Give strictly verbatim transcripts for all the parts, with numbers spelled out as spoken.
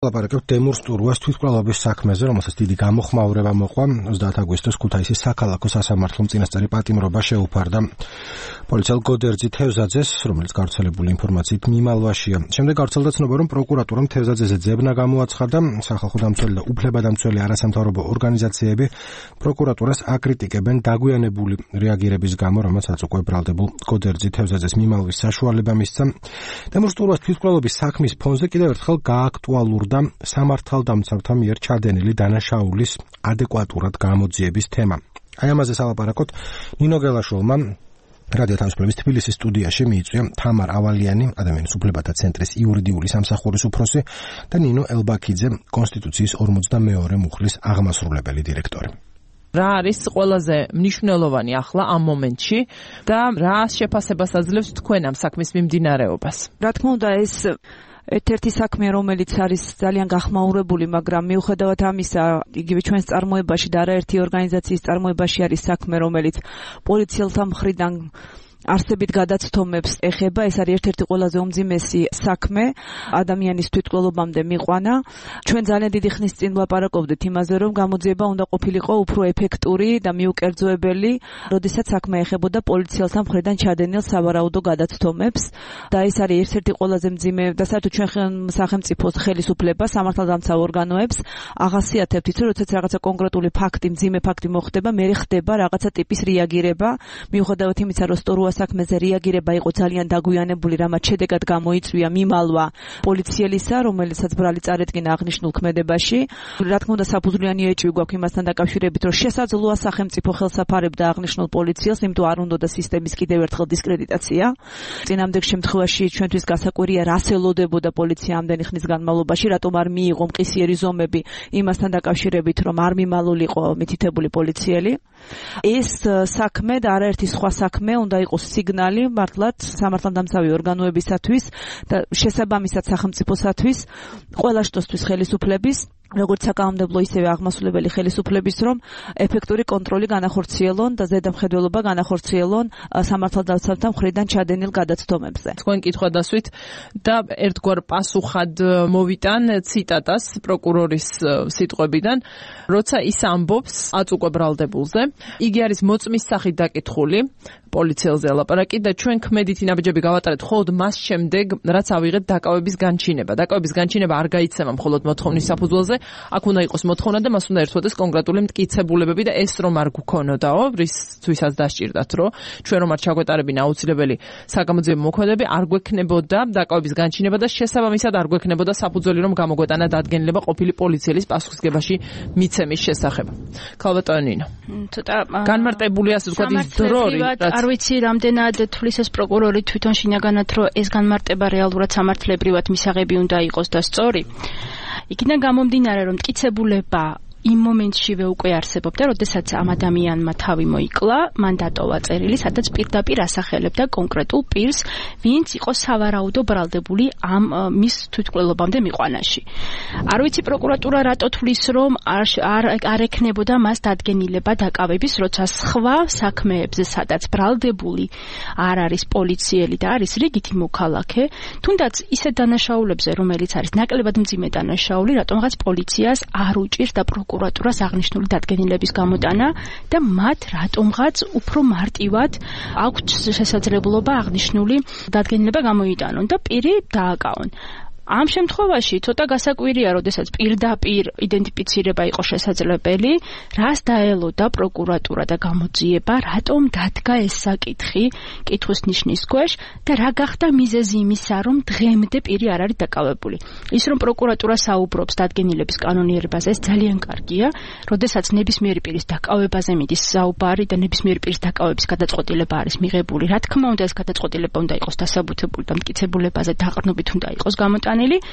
ლაპარაკობთ დემურ სტურუას თვითმკვლელობის საქმეზე, რომელსაც დიდი გამოხმაურება მოყვა. ოცდაათი აგვისტოს ქუთაისის საქალაქო სასამართლომ წინასწარი პატიმრობა შეუფარდა პოლიციელ გოდერძი თევზაძეს, რომელიც გავრცელებული ინფორმაციით მიმალვაშია. შემდეგ გავრცელდა ცნობა, რომ პროკურატურამ თევზაძეზე ძებნა გამოაცხადა. სახალხო დამცველი და უფლებადამცველი არასამთავრობო ორგანიზაციები პროკურატურას აკრიტიკებენ დაგვიანებული რეაგირების გამო, რამაც რაც უკვე ბრალდებულ გოდერძი თევზაძეს მიმალვის საშუალება მისცა. დემურ სტურუას თვითმკვლელობის საქმის ფონზე კიდევ ერთხელ გააქტუალურდა სამართალდამცავთა მიერ ჩადენილი დანაშაულის ადეკვატურად გამოძიების თემა. აი ამაზე სალაპარაკოთ ნინო გელაშვილმა რადიო თავისუფლების თბილისის სტუდიაში მიიწვია თამარ ავალიანი, ადამიანის უფლებათა ცენტრის იურიდიული სამსახურის უფროსი და ნინო ელბაქიძე, კონსტიტუციის ორმოცდამეორე მუხლის აღმასრულებელი დირექტორი. რა არის ყველაზე მნიშვნელოვანი ახლა ამ მომენტში და რა შეფასებას აძლევს თქვენ ამ საქმის მიმდინარეობას? რა თქმა უნდა, ეს ერთ-ერთი საქმე, რომელიც არის ძალიან გახმაურებული, მაგრამ მიუხედავად ამისა, იგივე ჩვენს წარმოებაში და არაერთი ორგანიზაციის წარმოებაში არის საქმე, რომელიც პოლიციელთა მხრიდან არსებით გადაცდომებს ეხება. ეს არის ერთ-ერთი ყველაზე უმძიმესი საქმე ადამიანის თვითმკვლელობამდე მიყვანა. ჩვენ ძალიან დიდი ხნის წინ ვლაპარაკობდით იმაზე, რომ გამოძიება უნდა ყოფილიყო უფრო ეფექტური და მიუკერძოებელი, როდესაც საქმე ეხებოდა პოლიციელთა მხრიდან ჩადენილ სავარაუდო გადაცდომებს და ეს არის ერთ-ერთი ყველაზე მძიმე და საერთოდ ჩვენ სახელმწიფოს ხელისუფლება სამართალდამცავ ორგანოებს აღასიათებთ, რომ როდესაც რაღაცა კონკრეტული ფაქტი, მძიმე ფაქტი მოხდება, მე ხდება რაღაცა ტიპის რეაგირება, მიუხედავად იმისა, რომ სტურუა საქმეზე რეაგირება იყო ძალიან დაგვიანებული, რამაც შედეგად გამოიწვია მიმალვა პოლიციელისა, რომელიცაც ბრალი წარედგინა აღნიშნულ ქმედებაში. რა თქმა უნდა, საფუძვლიანი ეჭვი გვაქვს იმასთან დაკავშირებით, რომ შესაძლოა სახელმწიფო ხელსაფარებდა აღნიშნულ პოლიციელს, იმიტომ არ უნდა სისტემის კიდევ ერთხელ დისკრედიტაცია. წინამძღ შემთხვევაში ჩვენთვის გასაკვირია, რას ელოდებოდა პოლიცია ამდენი ხნის განმავლობაში, რატომ არ მიიღო მყისიერი ზომები იმასთან დაკავშირებით, რომ არ მიმალულიყო მითითებული პოლიციელი. ეს საქმე და არაერთი სხვა საქმე უნდა იყოს სიგნალი მართლაც სამართალდამცავი ორგანოებისათვის და შესაბამისად სახელმწიფოსათვის, ყველა შტოსთვის ხელისუფლების, როგორც საკანონმდებლო ისევე აღმასრულებელი ხელისუფლების, რომ ეფექტური კონტროლი განახორციელონ და ზედამხედველობა განახორციელონ სამართალდამცავთა მხრიდან ჩადენილ გადაცდომებზე. თქვენ კითხვა დასვით და ერთგვარ პასუხად მოვიტან ციტატას პროკურორის სიტყვებიდან, როცა ის ამბობს აწუყვე ბრალდებულზე, იგი არის მოწმის სახით დაკითხული პოლიციელზე ლაპარაკი და ჩვენ ქმედითი ნაბიჯები გავატარეთ მხოლოდ მას შემდეგ, რაც ავიღეთ დაკავების განჩინება. დაკავების განჩინება არ გაიცემა მხოლოდ მოთხოვნის საფუძველზე, აქ უნდა იყოს მოთხოვნა და მას უნდა ერთვოდეს კონკრეტული მტკიცებულებები და ეს რომ არ გქონოდაო, რისთვისაც დასჭირდათ, რომ ჩვენ რომ არ ჩაგვეტარებინა აუცილებელი საგამოძიებო მოქმედებები, არ გვექნებოდა დაკავების განჩინება და შესაბამისად არ გვექნებოდა საფუძველი რომ გამოგვეტანა დადგენილება ყოფილი პოლიციელის პასუხისგებაში მიცემის შესახებ. ქალბატონო ნინო. ცოტა განმარტებული ასე ვთქვათ ის დრო, რაც არ ვიცი რამდენად თulis ეს პროკურორი თვითონ შინაგანად რომ ეს განმარტება რეალურად სამართლებრივად მისაღები უნდა იყოს და სწორი. იქიდან გამომდინარე რომ მტკიცებულება იმ მომენტშივე უკვე არსებობდა, როდესაც ამ ადამიანმა თავი მოიკლა, მან დატოვა წერილი, სადაც პირდაპირ ასახელებდა კონკრეტულ პირს, ვინც იყო სავარაუდო ბრალდებული ამ მის თვითმკვლელობამდე მიყვანაში. არ ვიცი პროკურატურა რატო თulis რომ არ არ, არ ეკნებოდა მას დადგენილება დაკავების, როცა სხვა საქმეებზე, სადაც ბრალდებული არ არის პოლიციელი და არის რიგითი მოქალაქე, თუნდაც ისე დანაშაულებზე, რომელიც არის ნაკლებად მძიმე დანაშაული, რატომღაც პოლიციას არ უჭირდა პროკურატურას აღნიშნული დადგენილების გამოტანა და მათ რატომღაც უფრო მარტივად აქვთ შესაძლებლობა აღნიშნული დადგენილება გამოიტანონ და პირი დააკავონ. ამ შემთხვევაში ცოტა გასაკვირია, როდესაც პირდაპირ იდენტიფიცირება იყო შესაძლებელი, რას დაელოდა პროკურატურა და გამოძიება, რატომ დადგა ეს საკითხი კითხვის ნიშნის ქვეშ და რა გახდა მიზეზი იმისა, რომ დღემდე პირი არ არის დაკავებული. ის რომ პროკურატურა საუბრობს დადგენილების კანონიერებაზე, ეს ძალიან კარგია, როდესაც ნებისმიერი პირის დაკავებაზე მიდის საუბარი და ნებისმიერი პირის დაკავების გადაწყვეტილება არის მიღებული. რა თქმა უნდა, ეს გადაწყვეტილება უნდა იყოს დასაბუთებული და მტკიცებულებაზე დაყრდნობით უნდა იყოს გამოტანილი.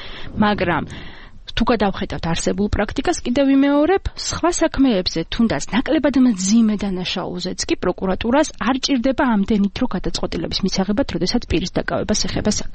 მაგრამ თუ გადავხედავთ არსებულ პრაქტიკას, კიდევ ვიმეორებ, სხვა საქმეებზე, თუნდაც ნაკლებად მძიმე დანაშაულზეც კი პროკურატურას არ ჭირდება ამდენი დრო გადაწყვეტილების მისაღებად, როდესაც პირის დაკავებას ეხება საქმე.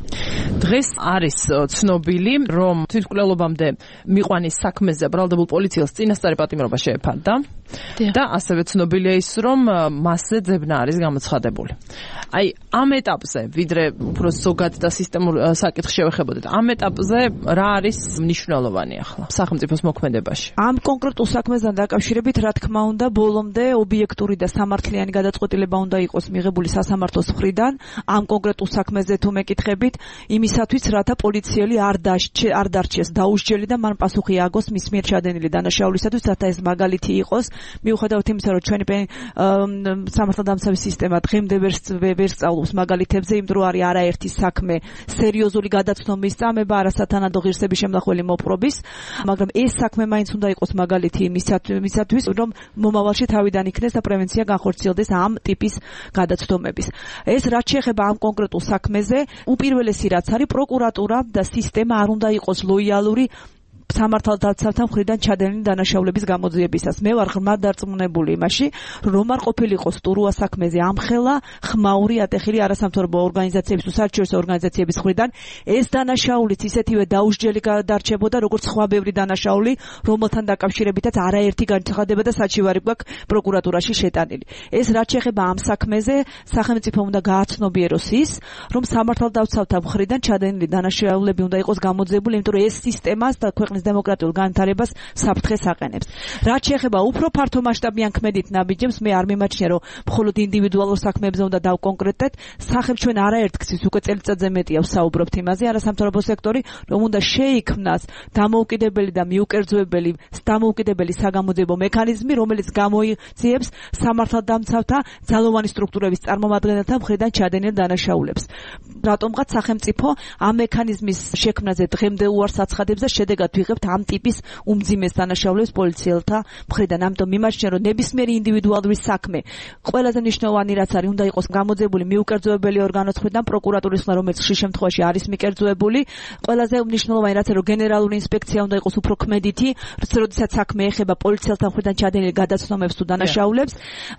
დღეს არის ცნობილი, რომ თვითმკვლელობამდე მიყვანის საქმეზე ბრალდებულ პოლიციელს წინასწარი პატიმრობა შეეფარდა და ასევე ცნობილია ის, რომ მასზე ძებნა არის გამოცხადებული. აი, ამ ეტაპზე, ვიდრე უფრო ზოგად და სისტემურ საკითხს შევეხებოდეთ, ამ ეტაპზე რა არის მნიშვნელოვანი ახლა სახელმწიფოს მოქმედებაში? ამ კონკრეტულ საქმესთან დაკავშირებით, რა თქმა უნდა, ბოლომდე ობიექტური და სამართლიანი გადაწყვეტილება უნდა იყოს მიღებული სასამართლოს მხრიდან ამ კონკრეტულ საქმეზე თუ მეკითხებით, იმისათვის, რათა პოლიციელი არ არ დარჩეს დაუსჯელი და მან პასუხი ააგოს მის მიერ ჩადენილი დანაშაულისათვის, რათა ეს მაგალითი იყოს, მიუხედავად იმისა, რომ ჩვენი სამართალდამცავი სისტემა დღემდე ვერ სწავლობს მაგალითებზე, იმიტომ რომ არის არაერთი საქმე სერიოზული გადაცნობის წამება, არასათანადო ღირსების შემნახველი მოპყრობის, მაგრამ ეს საქმე მაინც უნდა იყოს მაგალითი იმისათვის, რომ მომავალში თავიდან იქნეს და პრევენცია განხორციელდეს ამ ტიპის გადაცდომების. ეს რაც შეეხება ამ კონკრეტულ საქმეზე, უპირველესი რაც არის, პროკურატურა და სისტემა არ უნდა იყოს ლოიალური სამართალდამცავთა მხრიდან ჩადენილი დანაშაულების გამოძიებისას. მე ვარ ღრმად დარწმუნებული იმაში, რომ არ ყოფილიყო სტურუა საქმეზე ამხელა ხმაური ატეხილი არასამთავრობო ორგანიზაციების თუ საერთაშორისო ორგანიზაციების მხრიდან ეს დანაშაულიც ისეთივე დაუსჯელი დარჩებოდა, როგორც სხვა ბევრი დანაშაული, რომელთან დაკავშირებითაც არაერთი განცხადება და საჩივარი გვაქვს პროკურატურაში შეტანილი. ეს რაც შეეხება ამ საქმეზე, სახელმწიფო უნდა გააცნობიეროს ის, რომ სამართალდამცავთა მხრიდან ჩადენილი დანაშაულები უნდა იყოს გამოძიებული, იმიტომ რომ ეს სისტემას და ქვეყნის დემოკრატიულ განვითარებას საფრთხეს აყენებს. რაც შეეხება უფრო ფართო მასშტაბიან ქმედით ნაბიჯებს, მე არ მიმაჩნია, რომ მხოლოდ ინდივიდუალურ საქმეებზე უნდა დავკონკრეტდეთ. სახებ ჩვენ არაერთ გზის უკვე წელიწადზე მეტია ვსაუბრობთ იმაზე, არასამთავრობო სექტორი, რომ უნდა შეიქმნას დამოუკიდებელი და მიუკერძოებელი დამოუკიდებელი საგამოძიებო მექანიზმი, რომელიც გამოიძიებს სამართალდამცავთა ძალოვანი სტრუქტურების წარმომადგენელთა მხრიდან ჩადენილ დანაშაულებს. რატომღაც სახელმწიფო ამ მექანიზმის შექმნაზე დღემდე უარს აცხადებს და შედეგად ვიღებთ ამ ტიპის უმძიმეს დანაშაულებს პოლიციელთა მხრიდან. ამიტომ მიმაჩნია, რომ ნებისმიერი ინდივიდუალური საქმე ყველაზე მნიშვნელოვანი რაც არის, უნდა იყოს გამოძიებული მიუკერძოებელი ორგანოს მხრიდან, პროკურატურის მხრიდან, რომელიც ხშირ შემთხვევაში არის მიკერძოებული. ყველაზე მნიშვნელოვანი რაც არის, რომ გენერალური ინსპექცია უნდა იყოს უფრო ქმედითი, როდესაც საქმე ეხება პოლიციელთა მხრიდან ჩადენილ გადაცნობებს თუ დანაშაულებს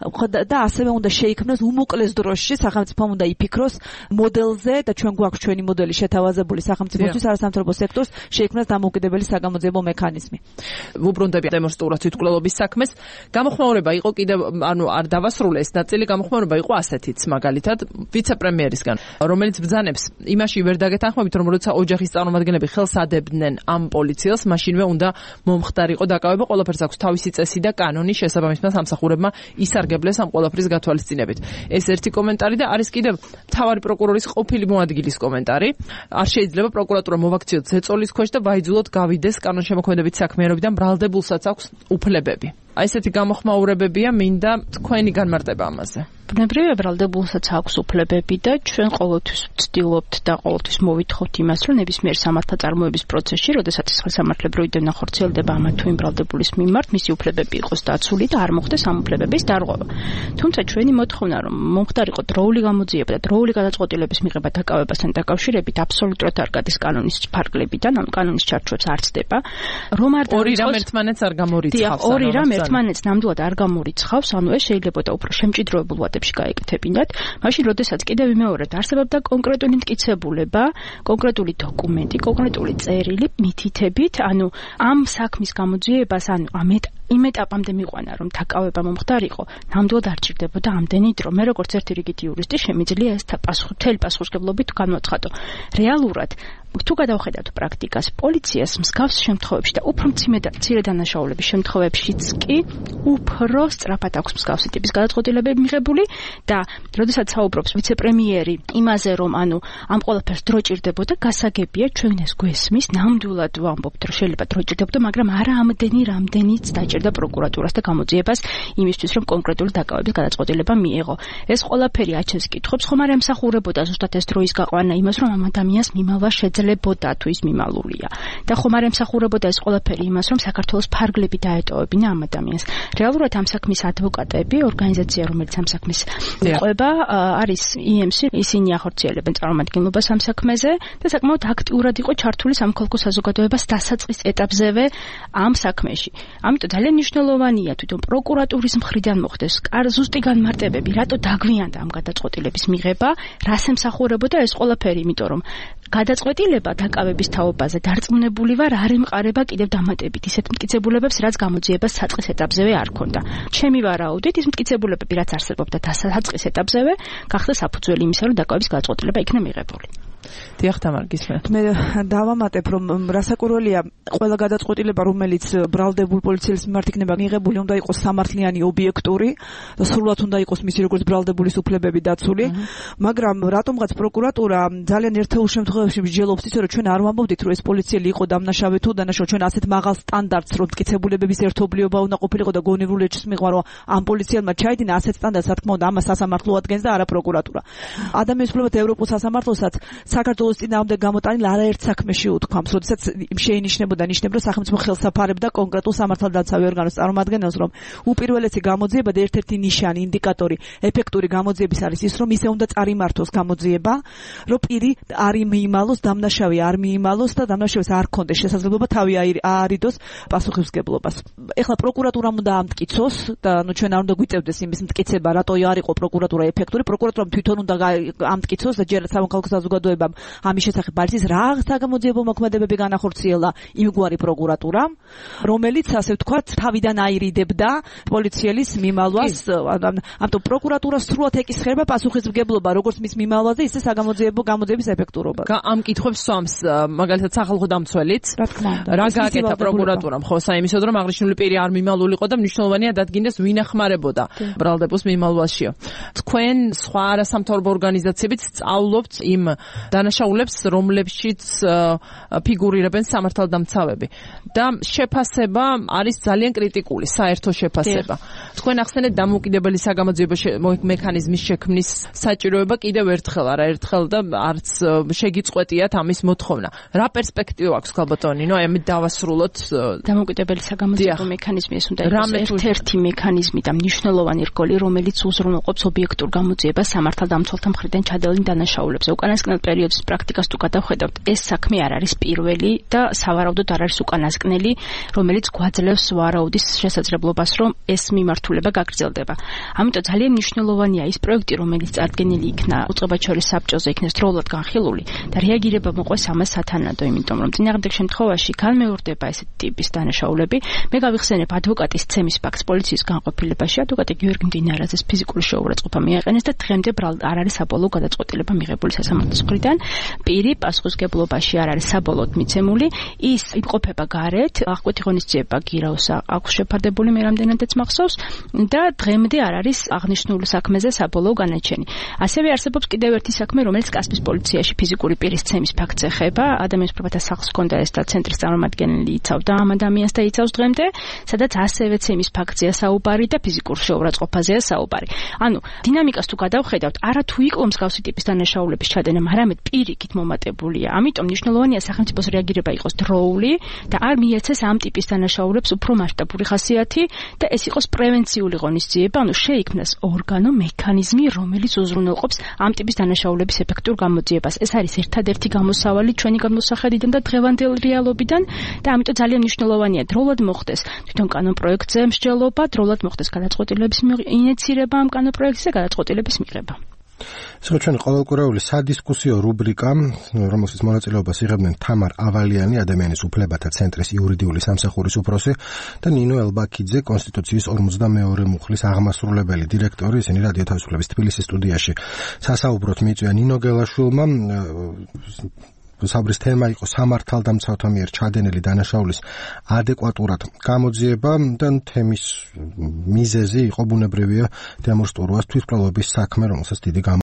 და ასევე უნდა შეიქმნას უმოკლეს დროში, სახელმწიფომ უნდა იფიქროს მოდელზე და ჩვენ გვაქვს ჩვენი მოდელი შეთავაზებული სახელმწიფოსთვის არასამთავრობო სექტორს შეიქმნას დამოუკიდებელი საგამოძიებო მექანიზმი. ვუბრუნდები დემონსტრატურის თვითმკვლელობის საქმეს. გამოხმაურება იყო კიდევ, ანუ არ დავასრულე ეს ნაწილი, გამოხმაურება იყო ასეთიც, მაგალითად, ვიცე-პრემიერისგან, რომელიც ბრძანებს იმაში ვერ დაგეთანხმებით, რომ როცა ოჯახის წარმომადგენლები ხელს ადებდნენ ამ პოლიციელს, მაშინვე უნდა მომხდარიყო დაკავება, ყველაფერს აქვს თავისი წესი და კანონი, შესაბამისმა სამსახურებმა ისარგებლეს ამ ყველაფრის გათვალისწინებით. ეს ერთი კომენტარი და არის კიდევ მთავარი პროკურორის ყოფილი მოადგილის კომენტარი. არ შეიძლება პროკურატურა მოვაქციოთ ზეწოლის ქვეშ და ვაიძულოთ გავიდეს კანონშემოქმედებით საქმიანობიდან, ბრალდებულსაც აქვს უფლებები. აი ესეთი გამოხმაურებებია, მინდა თქვენი განმარტება ამაზე. ბუნებრივია ბრალდებულსაც აქვს უფლებები და ჩვენ ყოველთვის ვცდილობთ და ყოველთვის მოვითხოვთ იმას, რომ ნებისმიერ სამართალდამცავების პროცესში, როდესაც ის ხელსამართლებრივი დევნა ხორციელდება ამა თუ იმ ბრალდებულის მიმართ, მისი უფლებები იყოს დაცული და არ მოხდეს ამ უფლებების დარღვევა. თუმცა ჩვენი მოთხოვნა, რომ მომხდარიყო დროული გამოძიება და დროული გადაწყვეტილების მიღება დაკავებასთან დაკავშირებით, აბსოლუტურად არ გადის კანონის ფარგლებიდან, ან კანონის ჩარჩოებს არ ცდება. რომ არ ორი რამ ერთმანეთს არ გამორიცხავს. ორი რამ ერთმანეთს ნამდვილად არ გამორიცხავს, ანუ ეს შეიძლება და უფრო შემჭიდროებულ ვადებში გაეკეთებინათ, მაშინ როდესაც კიდევ ვიმეორებთ, არსებობდა კონკრეტული მტკიცებულება, კონკრეტული დოკუმენტი, კონკრეტული წერილი, მითითებით, ანუ ამ საქმის გამოძიებას, ანუ ამ იმ ეტაპამდე მიყვანა, რომ დაკავება მომხდარიყო, ნამდვილად არ ჭირდებოდა ამდენი დრო. მე როგორც ერთი რიგითი იურისტი შემიძლია ეს თელი პასუხისმგებლობით განვაცხადო. რეალურად თუ გადავხედავთ პრაქტიკას, პოლიციას მსგავს შემთხვევებში და უფრო მცირე დანაშაულების შემთხვევებშიც კი უფრო სწრაფად აქვს მსგავსი ტიპის გადაწყვეტილებები მიღებული და როდესაც საუბრობს ვიცე-პრემიერი იმაზე, რომ ანუ ამ ყველაფერს დრო ჭირდებოდა, გასაგებია ჩვენ ეს გვესმის, ნამდვილად ვამბობთ, რომ შეიძლება დრო ჭირდებოდა, მაგრამ არა ამდენი, რამდენიც დაჭირდა პროკურატურას და გამოძიებას იმისთვის, რომ კონკრეტული დაკავების გადაწყვეტილება მიეღო. ეს ყველაფერი აჩენს კითხვებს, ხომ არ ემსახურებოდა ზუსტად ეს დროის გაყვანა იმას, რომ ამ ადამიანს მიმალვა შეძლებოდა თუ ის მიმალულია. და ხომ არ ემსახურებოდა ეს ყველაფერი იმას, რომ საქართველოს ფარგლები დაეტოვებინა ამ ადამიანს. რეალურად ამ საქმის ადვოკატები, ორგანიზაცია, რომელიც ამ საქმის იყვება, არის ი ემ სი, ისინი ახორციელებენ წარმომადგენლობას ამ საქმეზე და საკმაოდ აქტიურად იყო ჩართული სამხელქო საზოგადოებას დასაწყის ეტაპზევე ამ საქმეში. ამიტომ ძალიან ძალიან მნიშვნელოვანია თვითონ პროკურატურის მხრიდან მოხდეს ზუსტი განმარტებები, რატო დაგვიანდა ამ გადაწყვეტილების მიღება, რას ემსახურებოდა ეს ყველაფერი, იმიტომ რომ გადაწყვეტილება დაკავების თაობაზე დარწმუნებული ვარ, არ ემყარება კიდევ დამატებით ისეთ მტკიცებულებებს, რაც გამოძიებას საწყის ეტაპზევე არ ქონდა. ჩემი ვარაუდით, ის მტკიცებულებები, რაც არსებობდა საწყის ეტაპზევე, გახდა საფუძველი იმისა, რომ დაკავების გადაწყვეტილება იქნა მიღებული. დიახ, თამარ, გისმენთ. მე დავამატებ, რომ რასაკვირველია, ყველა გადაწყვეტილება, რომელიც ბრალდებულ პოლიციელის მიმართ იქნება მიღებული, უნდა იყოს სამართლიანი, ობიექტური და სრულად უნდა იყოს მისი როგორც ბრალდებულის უფლებები დაცული, მაგრამ რატომღაც პროკურატურა ძალიან ერთეულ შემთხვევებში მსჯელობს ისე, რომ ჩვენ არ ვამბობდით, რომ ეს პოლიციელი იყო დამნაშავე თუ დანაშაული, ჩვენ ასეთ მაღალ სტანდარტს, რომ მტკიცებულებების ერთობლიობა უნდა ყოფილიყო და გონივრული ეჭვს მიღვა, რომ ამ პოლიციელმა ჩაიდინა ასეთ სტანდარტს, რა თქმა უნდა, ამას სასამართლო ადგენს და არა პროკურატურა. ადამიანის უფლებათა ევროპულ სასამართლოსაც საქართველოს წინააღმდეგ გამოტანილ არაერთ საქმეში უთქვამს, როდესაც შეინიშნებოდა ნიშნები, რომ სახელმწიფო ხელს აფარებდა კონკრეტულ სამართალდაცავ ორგანოს წარმომადგენელს, რომ უპირველესი გამოძიება და ერთ-ერთი ნიშანი, ინდიკატორი ეფექტური გამოძიების არის ის, რომ ისე უნდა წარიმართოს გამოძიება, რომ პირი არ მიიმალოს, დამნაშავე არ მიიმალოს და დამნაშავეს არ ქონდეს შესაძლებლობა თავი აარიდოს პასუხისმგებლობას. ეხლა პროკურატურამ უნდა ამტკიცოს და ნუ ჩვენ არ უნდა გვიწევდეს იმის მტკიცება, რატო არ იყო პროკურატურა ეფექტური, პროკურატურამ თვითონ უნდა ამტკიცოს და ჯერ სამოქალაქო საზოგადოება ამის შესახებ არის რა საგამოძიებო მოქმედებები განახორციელა იმგვარი პროკურატურა, რომელიც ასე ვთქვათ, თავიდან აირიდებდა პოლიციელის მიმალვას, ამიტომ პროკურატურა სრულად ეკისრება პასუხისმგებლობა, როგორც მის მიმალვაზე, ისე საგამოძიებო გამოძიების ეფექტურობა. ამ კითხვებს სვამს მაგალითად სახალხო დამცველიც. რა თქმა უნდა. რა გააკეთა პროკურატურამ, ხო, საიმისოდ რომ აღნიშნული პირი არ მიმალულიყო და მნიშვნელოვანია დადგინდეს ვინ ახმარებოდა ბრალდებულს მიმალვაშიო. თქვენ სხვა არასამთავრობო ორგანიზაციებიც სწავლობთ იმ დანაშაულებს, რომლებშიც ფიგურირებენ სამართალდამცავები და შეფასება არის ძალიან კრიტიკული, საერთო შეფასება. თქვენ ახსენეთ დამოუკიდებელი საგამოძიებო მექანიზმის შექმნის საჭიროება კიდევ ერთხელ, არა ერთხელ და არც შეგიწყვეტიათ ამის მოთხოვნა. რა პერსპექტივა აქვს ქალბატონინო, აი ამით დავასრულოთ. დამოუკიდებელი საგამოძიებო მექანიზმი ეს უნდა იყოს ერთ-ერთი მექანიზმი და მნიშვნელოვანი რგოლი, რომელიც უზრუნველყოფს ობიექტურ გამოძიებას სამართალდამცველთა მხრიდან ჩადენილ დანაშაულებზე. უკანასკნელ პერიოდის პრაქტიკას თუ გადავხედავთ, ეს საქმე არ არის პირველი და სავარაუდოდ არ არის უკანასკნელი, რომელიც გვაძლევს ვარაუდის შესაძლებლობას, რომ ეს მიმართულება გაგრძელდება. ამიტომ ძალიან მნიშვნელოვანია ის პროექტი, რომელიც წარდგენილი იქნა უწყებაჩვერის საბჭოზე, იქნეს დროულად განხილული და რეაგირება მოყვეს ამას სათანადო, იმიტომ რომ წინააღმდეგ შემთხვევაში განმეორდება ესეთი ტიპის დანაშაულები. მე გავიხსენებ ადვოკატის ცემის ფაქტს პოლიციის განყოფილებაში, ადვოკატი გიორგი მდინარაძეს ფიზიკური შეურაცხყოფა მიაყენეს და დღემდე არ არის საბოლოო გადაწყვეტილება მიღებული სასამართლოს მხრიდან. პირი პასუხისმგებლობაში არ არის საბოლოოდ მიცემული, ის იმყოფება გარეთ, აღკვეთი ღონისძიება გირავს აქვს შეფარდებული, მე რამდენადაც მახსოვს და დღემდე არ არის აღნიშნულ საქმეზე საბოლოო განაჩენი. ასევე არსებობს კიდევ ერთი საქმე, რომელიც კასპის პოლიციაში ფიზიკური პირის ცემის ფაქტს ეხება, ადამიანის უფლებათა სახლს ჰქონდა ეს და ცენტრის წარმომადგენელი იცავდა ამ ადამიანს და იცავს დღემდე, სადაც ასევე ცემის ფაქტზეა საუბარი და ფიზიკურ შეურაცხყოფაზეა საუბარი. ანუ დინამიკას თუ გადავხედავთ, არა თუ იყო მსგავსი ტიპის დანაშაულების ჩადენა, არამედ პირიქით მომატებულია. ამიტომ მნიშვნელოვანია სახელმწიფოს რეაგირება იყოს დროული და არ მიეცეს ამ ტიპის დანაშაულებს უფრო მასშტაბური ხასიათი და ეს იყოს პრევენციული ღონისძიება, ანუ შეიქმნას ორგანო, მექანიზმი, რომელიც უზრუნველყოფს ამ ტიპის დანაშაულების ეფექტურ გამოძიებას. ეს არის ერთადერთი გამოსავალი ჩვენი გამოსახედიდან და დღევანდელ რეალობიდან და ამიტომ ძალიან მნიშვნელოვანია დროულად მოხდეს თვითონ კანონპროექტზე მსჯელობა, დროულად მოხდეს გადაწყვეტილების ინიციირება ამ კანონპროექტზე და გადაწყვეტილების მიღება. ეს ჩვენი ყოველკვირეული სადისკუსიო რუბრიკა, რომელშიც მონაწილეობას იღებდნენ თამარ ავალიანი, ადამიანის უფლებათა ცენტრის იურიდიული სამსახურის უფროსი და ნინო ელბაქიძე, კონსტიტუციის ორმოცდამეორე მუხლის აღმასრულებელი დირექტორი. ისინი რადიო თავისუფლების თბილისის სტუდიაში სასაუბროთ მიიწვია ნინო გელაშვილმა. საბრის თემა იყო სამართალდამცავთა მიერ ჩადენილი დანაშაულის ადეკვატურად გამოძიება და თემის მიზეზი იყო ბუნებრივია დემონსტრუას თვითმკვლელობის საქმე, რომელსაც დიდი